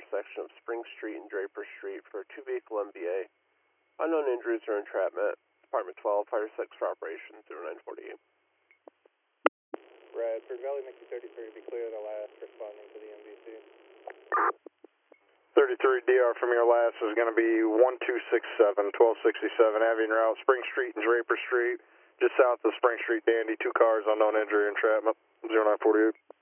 intersection of Spring Street and Draper Street for a two-vehicle MVA. Unknown injuries or entrapment. Department 12, Fire 6 for Operation 0948. Radford Valley, Mickey 33, be clear the last responding to the MVC. 33 DR from your last is going to be 1267, 1267 Avian Route, Spring Street and Draper Street, just south of Spring Street, Dandy. 2 cars, unknown injury, entrapment, 0948.